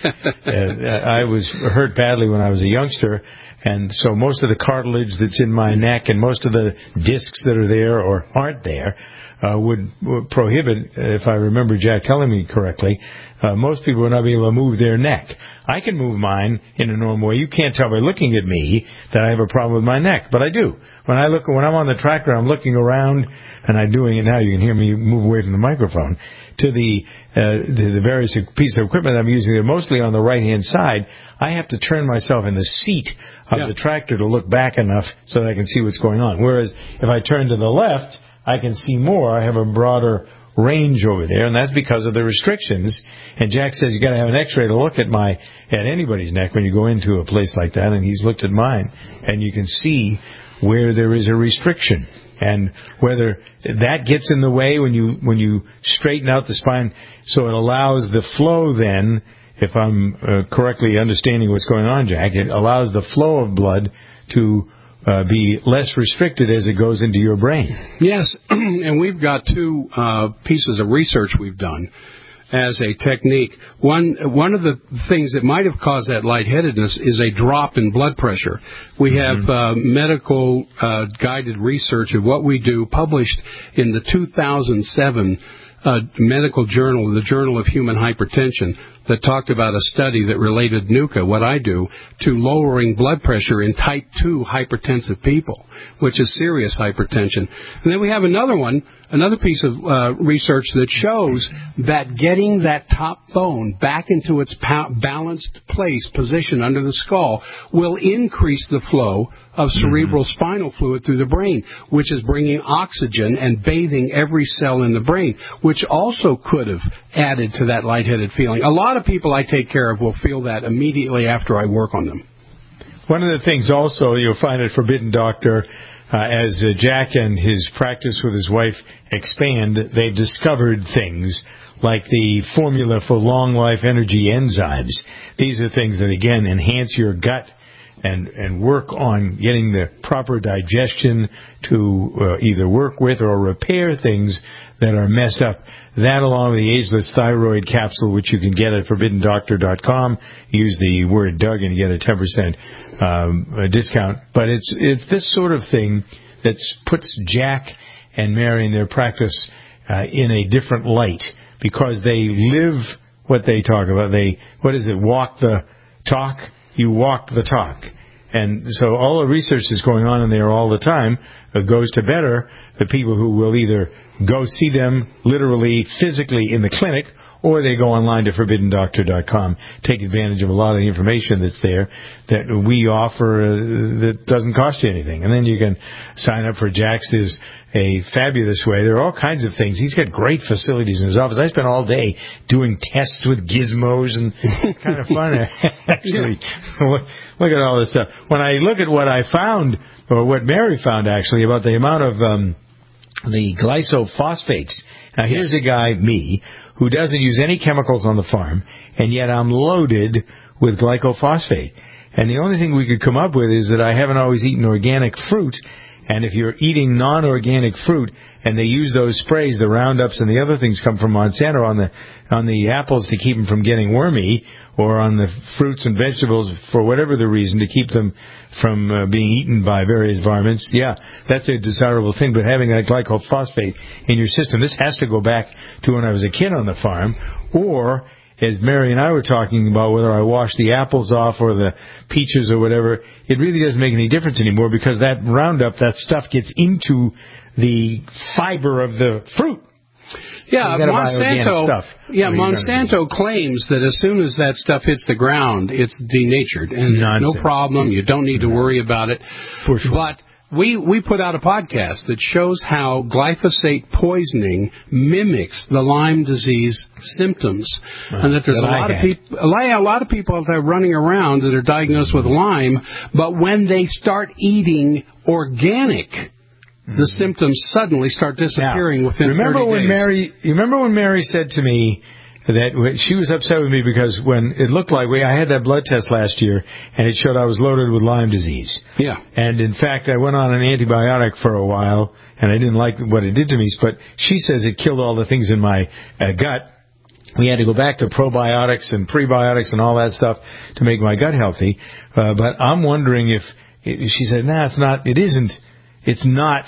Speaker 2: I was hurt badly when I was a youngster, and so most of the cartilage that's in my neck and most of the discs that are there or aren't there would prohibit, if I remember Jack telling me correctly, most people would not be able to move their neck. I can move mine in a normal way. You can't tell by looking at me that I have a problem with my neck, but I do. When I'm on the tractor, I'm looking around, and I'm doing it now. You can hear me move away from the microphone to the various pieces of equipment I'm using. They're mostly on the right-hand side. I have to turn myself in the seat of the tractor to look back enough so that I can see what's going on. Whereas if I turn to the left, I can see more. I have a broader range over there, and that's because of the restrictions. And Jack says you got to have an X-ray to look at anybody's neck when you go into a place like that. And he's looked at mine, and you can see where there is a restriction, and whether that gets in the way when you straighten out the spine, so it allows the flow. Then, if I'm correctly understanding what's going on, Jack, it allows the flow of blood to be less restricted as it goes into your brain.
Speaker 3: Yes, and we've got two pieces of research we've done as a technique. One of the things that might have caused that lightheadedness is a drop in blood pressure. We have medical guided research of what we do published in the 2007 medical journal, the Journal of Human Hypertension, that talked about a study that related NUCA, what I do, to lowering blood pressure in type 2 hypertensive people, which is serious hypertension. And then we have another piece of research that shows that getting that top bone back into its balanced position under the skull will increase the flow of cerebral spinal fluid through the brain, which is bringing oxygen and bathing every cell in the brain, which also could have added to that lightheaded feeling. A lot of people I take care of will feel that immediately after I work on them.
Speaker 2: One of the things also you'll find at Forbidden Doctor, as Jack and his practice with his wife expand, they've discovered things like the formula for long life energy enzymes. These are things that, again, enhance your gut and work on getting the proper digestion to either work with or repair things that are messed up. That, along with the Ageless Thyroid Capsule, which you can get at ForbiddenDoctor.com. Use the word Doug and you get a 10% discount. But it's this sort of thing that puts Jack and Mary in their practice in a different light, because they live what they talk about. Walk the talk? You walk the talk. And so all the research is going on in there all the time. It goes to better the people who will either go see them literally, physically in the clinic, or they go online to ForbiddenDoctor.com, take advantage of a lot of the information that's there that we offer that doesn't cost you anything. And then you can sign up for Jack's. There's a fabulous way. There are all kinds of things. He's got great facilities in his office. I spent all day doing tests with gizmos, and it's kind of fun, actually. Look at all this stuff. When I look at what I found, or what Mary found, actually, about the amount of the glyphosate. Now, here's a guy, me, who doesn't use any chemicals on the farm, and yet I'm loaded with glyphosate. And the only thing we could come up with is that I haven't always eaten organic fruit, and if you're eating non-organic fruit, and they use those sprays, the Roundups and the other things come from Monsanto on the apples to keep them from getting wormy, or on the fruits and vegetables for whatever the reason to keep them from being eaten by various varmints. Yeah, that's a desirable thing, but having that glyphosate in your system, this has to go back to when I was a kid on the farm, or, as Mary and I were talking about, whether I wash the apples off or the peaches or whatever, it really doesn't make any difference anymore, because that Roundup, that stuff gets into the fiber of the fruit.
Speaker 3: Yeah, Monsanto claims that as soon as that stuff hits the ground, it's denatured, and no problem. You don't need to worry about it.
Speaker 2: For sure.
Speaker 3: But we put out a podcast that shows how glyphosate poisoning mimics the Lyme disease symptoms, and that there's a lot of people out there running around that are diagnosed with Lyme, but when they start eating organic the symptoms suddenly start disappearing within 30 days.
Speaker 2: You remember when Mary said to me that she was upset with me because when it looked like I had that blood test last year and it showed I was loaded with Lyme disease.
Speaker 3: Yeah.
Speaker 2: And in fact, I went on an antibiotic for a while and I didn't like what it did to me, but she says it killed all the things in my gut. We had to go back to probiotics and prebiotics and all that stuff to make my gut healthy. But I'm wondering if she said, it's not, it isn't, it's not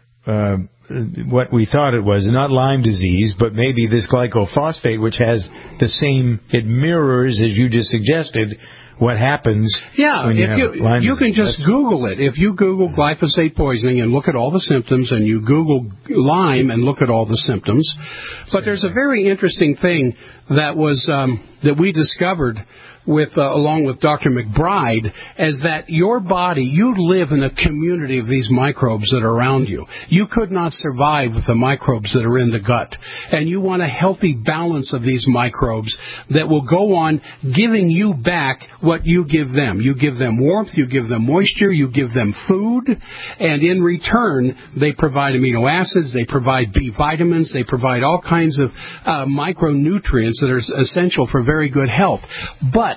Speaker 2: what we thought it was, not Lyme disease, but maybe this glycophosphate, which has the same, it mirrors, as you just suggested, what happens when you have Lyme disease.
Speaker 3: You can just Google it. If you Google glyphosate poisoning and look at all the symptoms, and you Google Lyme and look at all the symptoms. But there's a very interesting thing that was that we discovered along with Dr. McBride, is that your body, you live in a community of these microbes that are around you. You could not survive with the microbes that are in the gut. And you want a healthy balance of these microbes that will go on giving you back what you give them. You give them warmth, you give them moisture, you give them food, and in return, they provide amino acids, they provide B vitamins, they provide all kinds of micronutrients that are essential for very good health. But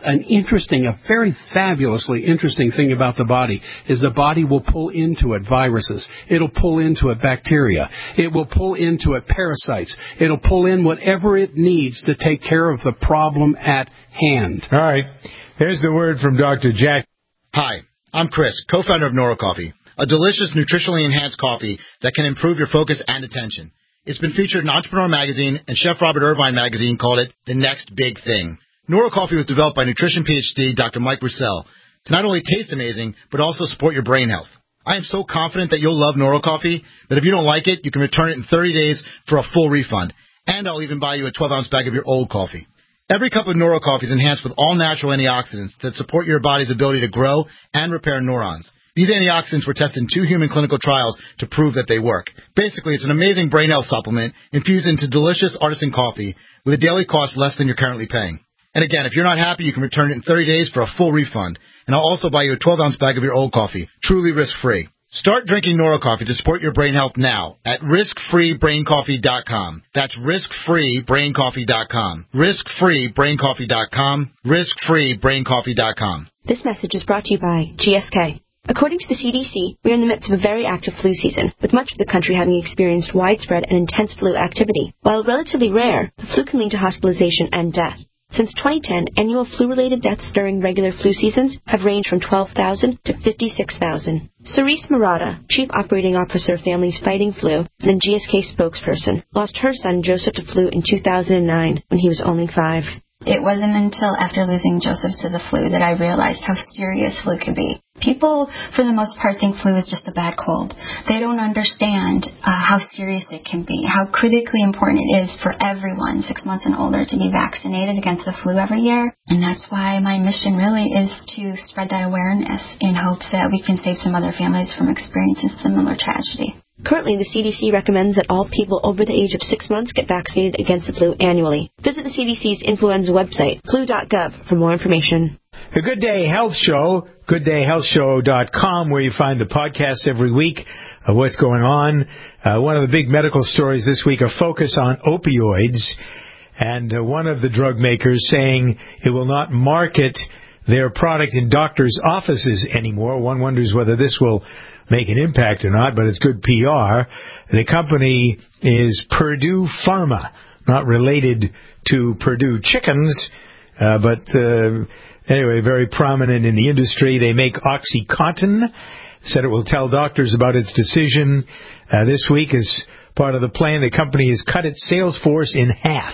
Speaker 3: a very fabulously interesting thing about the body is the body will pull into it viruses. It'll pull into it bacteria. It will pull into it parasites. It'll pull in whatever it needs to take care of the problem at hand.
Speaker 2: All right. Here's the word from Dr. Jack.
Speaker 1: Hi, I'm Chris, co-founder of NeuroCoffee, a delicious, nutritionally enhanced coffee that can improve your focus and attention. It's been featured in Entrepreneur Magazine, and Chef Robert Irvine Magazine called it the next big thing. NeuroCoffee was developed by nutrition PhD Dr. Mike Roussel to not only taste amazing, but also support your brain health. I am so confident that you'll love NeuroCoffee that if you don't like it, you can return it in 30 days for a full refund. And I'll even buy you a 12-ounce bag of your old coffee. Every cup of NeuroCoffee is enhanced with all-natural antioxidants that support your body's ability to grow and repair neurons. These antioxidants were tested in 2 human clinical trials to prove that they work. Basically, it's an amazing brain health supplement infused into delicious artisan coffee with a daily cost less than you're currently paying. And again, if you're not happy, you can return it in 30 days for a full refund. And I'll also buy you a 12-ounce bag of your old coffee, truly risk-free. Start drinking NeuroCoffee to support your brain health now at riskfreebraincoffee.com. That's riskfreebraincoffee.com. Riskfreebraincoffee.com. Riskfreebraincoffee.com.
Speaker 4: This message is brought to you by GSK. According to the CDC, we are in the midst of a very active flu season, with much of the country having experienced widespread and intense flu activity. While relatively rare, the flu can lead to hospitalization and death. Since 2010, annual flu-related deaths during regular flu seasons have ranged from 12,000 to 56,000. Cerise Murata, Chief Operating Officer of Families Fighting Flu and a GSK spokesperson, lost her son Joseph to flu in 2009 when he was only 5.
Speaker 5: It wasn't until after losing Joseph to the flu that I realized how serious flu could be. People, for the most part, think flu is just a bad cold. They don't understand how serious it can be, how critically important it is for everyone 6 months and older to be vaccinated against the flu every year. And that's why my mission really is to spread that awareness in hopes that we can save some other families from experiencing similar tragedy.
Speaker 4: Currently, the CDC recommends that all people over the age of 6 months get vaccinated against the flu annually. Visit the CDC's influenza website, flu.gov, for more information.
Speaker 2: The Good Day Health Show, goodDayHealthShow.com, where you find the podcast every week of what's going on. One of the big medical stories this week, a focus on opioids, and one of the drug makers saying it will not market their product in doctors' offices anymore. One wonders whether this will make an impact or not, but it's good PR. The company is Purdue Pharma, not related to Purdue Chickens, but anyway, very prominent in the industry. They make OxyContin. Said it will tell doctors about its decision. This week, as part of the plan, the company has cut its sales force in half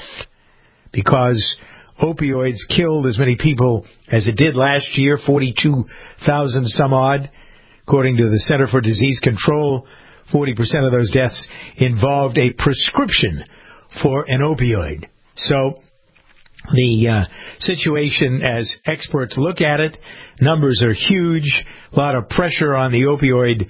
Speaker 2: because opioids killed as many people as it did last year, 42,000 some odd. According to the Center for Disease Control, 40% of those deaths involved a prescription for an opioid. So the situation, as experts look at it, numbers are huge, a lot of pressure on the opioid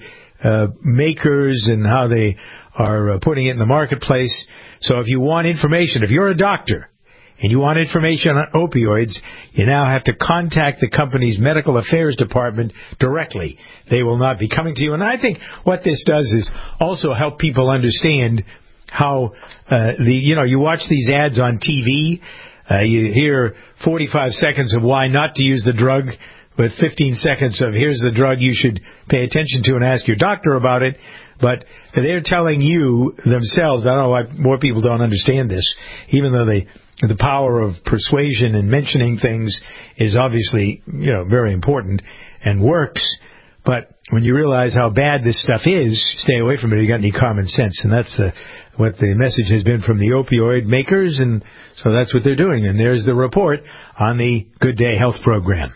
Speaker 2: makers and how they are putting it in the marketplace. So if you want information, if you're a doctor and you want information on opioids, you now have to contact the company's medical affairs department directly. They will not be coming to you. And I think what this does is also help people understand how you watch these ads on TV. You hear 45 seconds of why not to use the drug, with 15 seconds of here's the drug you should pay attention to and ask your doctor about it. But they're telling you themselves. I don't know why more people don't understand this, even though the power of persuasion and mentioning things is obviously, very important and works. But when you realize how bad this stuff is, stay away from it. You got any common sense? And that's what the message has been from the opioid makers, and so that's what they're doing. And there's the report on the Good Day Health program.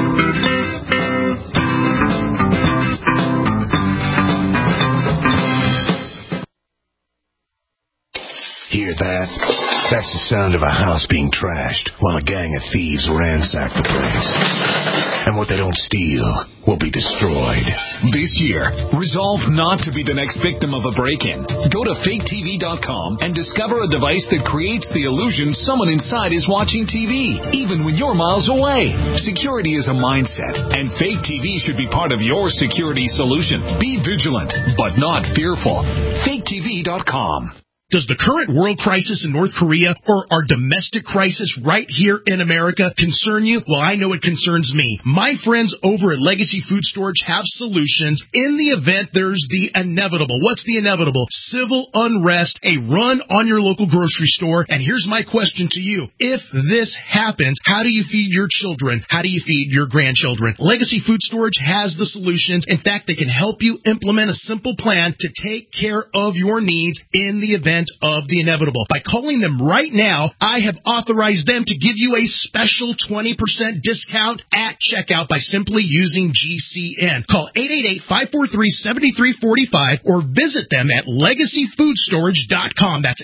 Speaker 6: Hear that? That's the sound of a house being trashed while a gang of thieves ransack the place. And what they don't steal will be destroyed.
Speaker 7: This year, resolve not to be the next victim of a break-in. Go to faketv.com and discover a device that creates the illusion someone inside is watching TV, even when you're miles away. Security is a mindset, and Fake TV should be part of your security solution. Be vigilant, but not fearful. faketv.com.
Speaker 9: Does the current world crisis in North Korea or our domestic crisis right here in America concern you? Well, I know it concerns me. My friends over at Legacy Food Storage have solutions in the event there's the inevitable. What's the inevitable? Civil unrest, a run on your local grocery store. And here's my question to you. If this happens, how do you feed your children? How do you feed your grandchildren? Legacy Food Storage has the solutions. In fact, they can help you implement a simple plan to take care of your needs in the event of the inevitable. By calling them right now, I have authorized them to give you a special 20% discount at checkout by simply using GCN. Call 888-543-7345 or visit them at LegacyFoodStorage.com. That's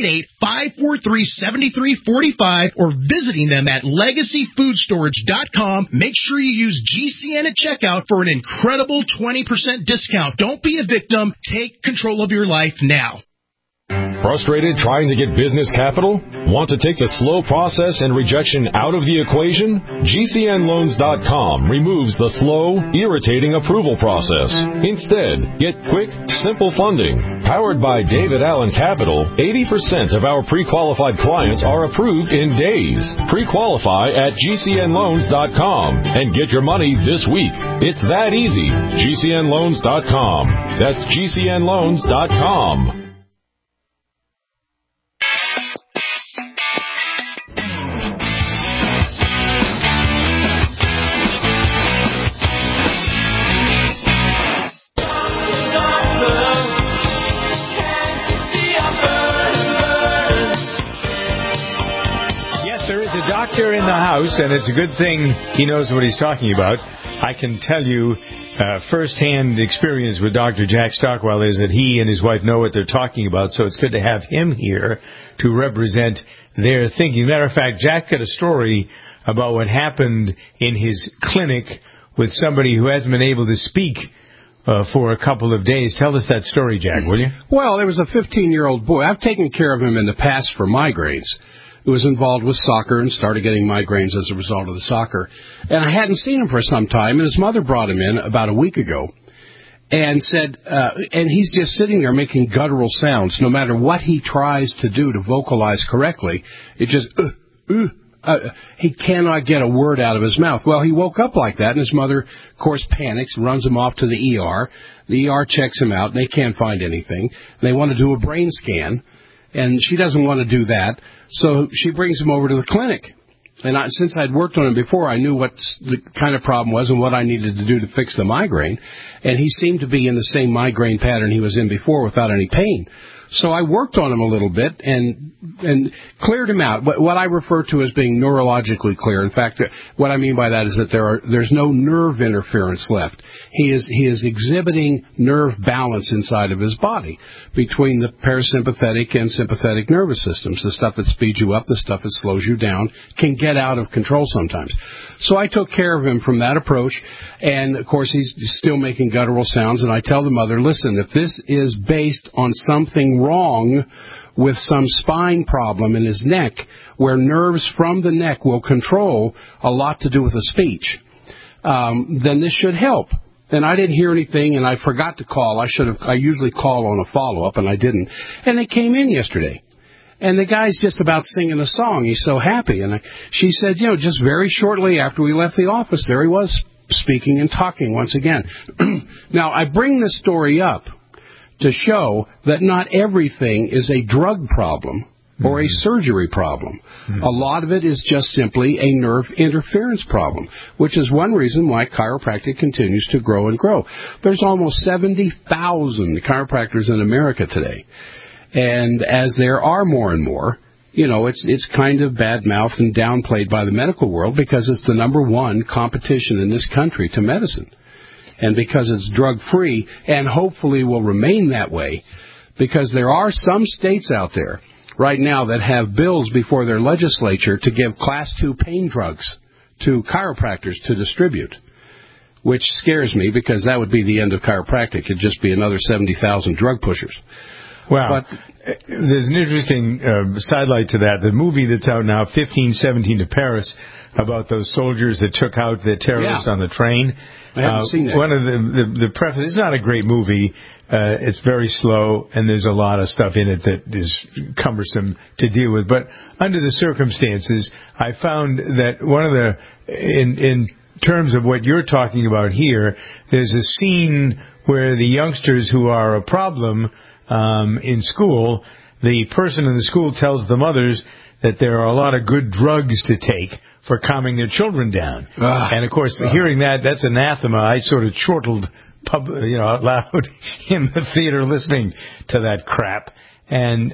Speaker 9: 888-543-7345 or visiting them at LegacyFoodStorage.com. Make sure you use GCN at checkout for an incredible 20% discount. Don't be a victim. Take control of your life now.
Speaker 13: Frustrated trying to get business capital? Want to take the slow process and rejection out of the equation? GCNLoans.com removes the slow, irritating approval process. Instead, get quick, simple funding. Powered by David Allen Capital, 80% of our pre-qualified clients are approved in days. Pre-qualify at GCNLoans.com and get your money this week. It's that easy. GCNLoans.com. That's GCNLoans.com.
Speaker 2: Doctor in the house, and it's a good thing he knows what he's talking about. I can tell you first-hand experience with Dr. Jack Stockwell is that he and his wife know what they're talking about, so it's good to have him here to represent their thinking. Matter of fact, Jack got a story about what happened in his clinic with somebody who hasn't been able to speak for a couple of days. Tell us that story, Jack, will you?
Speaker 3: Well, there was a 15-year-old boy. I've taken care of him in the past for migraines. Who was involved with soccer and started getting migraines as a result of the soccer. And I hadn't seen him for some time, and his mother brought him in about a week ago and said, and he's just sitting there making guttural sounds. No matter what he tries to do to vocalize correctly, it just, he cannot get a word out of his mouth. Well, he woke up like that, and his mother, of course, panics, runs him off to the ER. The ER checks him out, and they can't find anything. They want to do a brain scan, and she doesn't want to do that. So she brings him over to the clinic. And since I'd worked on him before, I knew what the kind of problem was and what I needed to do to fix the migraine. And he seemed to be in the same migraine pattern he was in before without any pain. So I worked on him a little bit and cleared him out. What I refer to as being neurologically clear. In fact, what I mean by that is that there's no nerve interference left. He is exhibiting nerve balance inside of his body between the parasympathetic and sympathetic nervous systems. The stuff that speeds you up, the stuff that slows you down, can get out of control sometimes. So I took care of him from that approach, and of course he's still making guttural sounds, and I tell the mother, listen, if this is based on something wrong with some spine problem in his neck where nerves from the neck will control a lot to do with the speech, then this should help. And I didn't hear anything, and I forgot to call. I usually call on a follow-up, and I didn't. And they came in yesterday. And the guy's just about singing a song. He's so happy. And she said, just very shortly after we left the office, there he was speaking and talking once again. Now, I bring this story up to show that not everything is a drug problem or a surgery problem. A lot of it is just simply a nerve interference problem, which is one reason why chiropractic continues to grow and grow. There's almost 70,000 chiropractors in America today. And as there are more and more, it's kind of bad-mouthed and downplayed by the medical world because it's the number one competition in this country to medicine. And because it's drug-free and hopefully will remain that way, because there are some states out there right now that have bills before their legislature to give Class 2 pain drugs to chiropractors to distribute, which scares me because that would be the end of chiropractic. It'd just be another 70,000 drug pushers.
Speaker 2: Wow. But there's an interesting sidelight to that. The movie that's out now, 1517 to Paris, about those soldiers that took out the terrorists on the train.
Speaker 3: I haven't seen that.
Speaker 2: One of the preface, it's not a great movie. It's very slow, and there's a lot of stuff in it that is cumbersome to deal with. But under the circumstances, I found that one of the, in terms of what you're talking about here, there's a scene where the youngsters who are a problem in school, the person in the school tells the mothers that there are a lot of good drugs to take for calming their children down. And, of course, hearing that's anathema. I sort of chortled out loud in the theater listening to that crap. And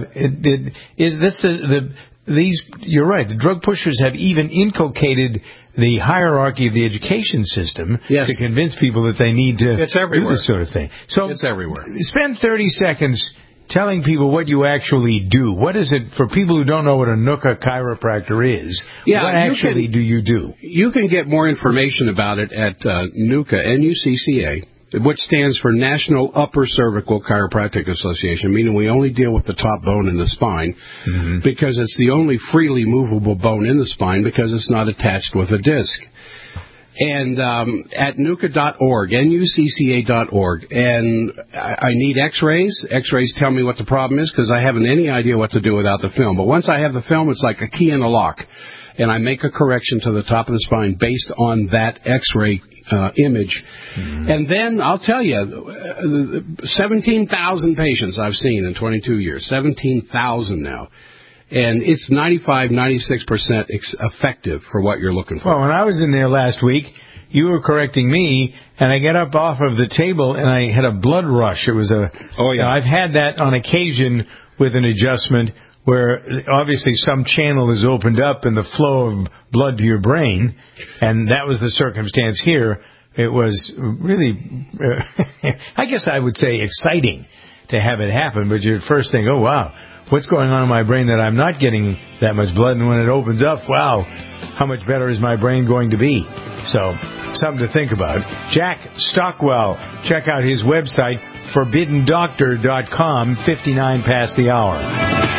Speaker 2: you're right, the drug pushers have even inculcated the hierarchy of the education system to convince people that they need to do this sort of thing. So
Speaker 3: it's everywhere.
Speaker 2: Spend 30 seconds telling people what you actually do. What is it, for people who don't know what a NUCCA chiropractor is, what actually do you do?
Speaker 3: You can get more information about it at NUCCA, N-U-C-C-A, which stands for National Upper Cervical Chiropractic Association, meaning we only deal with the top bone in the spine because it's the only freely movable bone in the spine because it's not attached with a disc. And at NUCCA.org, N-U-C-C-A.org, and I need x-rays. X-rays tell me what the problem is because I haven't any idea what to do without the film. But once I have the film, it's like a key in a lock, and I make a correction to the top of the spine based on that x-ray image. And then I'll tell you, 17,000 patients I've seen in 22 years, 17,000 now. And it's 96% effective for what you're looking for.
Speaker 2: Well, when I was in there last week, you were correcting me, and I get up off of the table, and I had a blood rush. It was I've had that on occasion with an adjustment where obviously some channel is opened up in the flow of blood to your brain, and that was the circumstance here. It was really, I guess I would say, exciting to have it happen, but you'd first think, oh, wow, what's going on in my brain that I'm not getting that much blood? And when it opens up, wow, how much better is my brain going to be? So, something to think about. Jack Stockwell, check out his website, ForbiddenDoctor.com, 59 past the hour.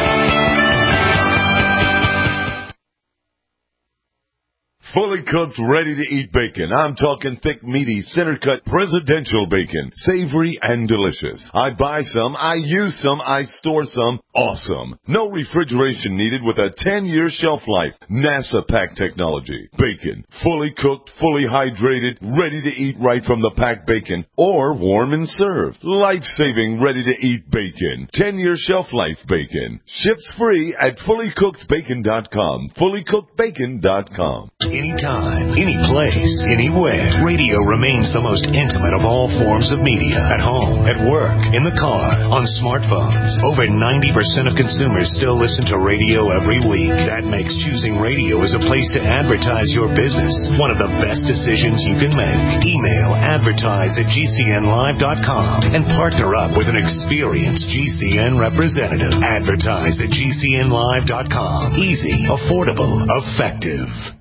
Speaker 11: Fully cooked, ready-to-eat bacon. I'm talking thick, meaty, center-cut, presidential bacon. Savory and delicious. I buy some, I use some, I store some. Awesome. No refrigeration needed with a 10-year shelf life. NASA pack technology. Bacon. Fully cooked, fully hydrated, ready to eat right from the packed bacon. Or warm and served. Life-saving, ready-to-eat bacon. 10-year shelf life bacon. Ships free at fullycookedbacon.com. Fullycookedbacon.com.
Speaker 6: Anytime, any place, anywhere. Radio remains the most intimate of all forms of media. At home, at work, in the car, on smartphones. Over 90% of consumers still listen to radio every week. That makes choosing radio as a place to advertise your business one of the best decisions you can make. Email advertise@gcnlive.com and partner up with an experienced GCN representative. Advertise@gcnlive.com. Easy, affordable, effective.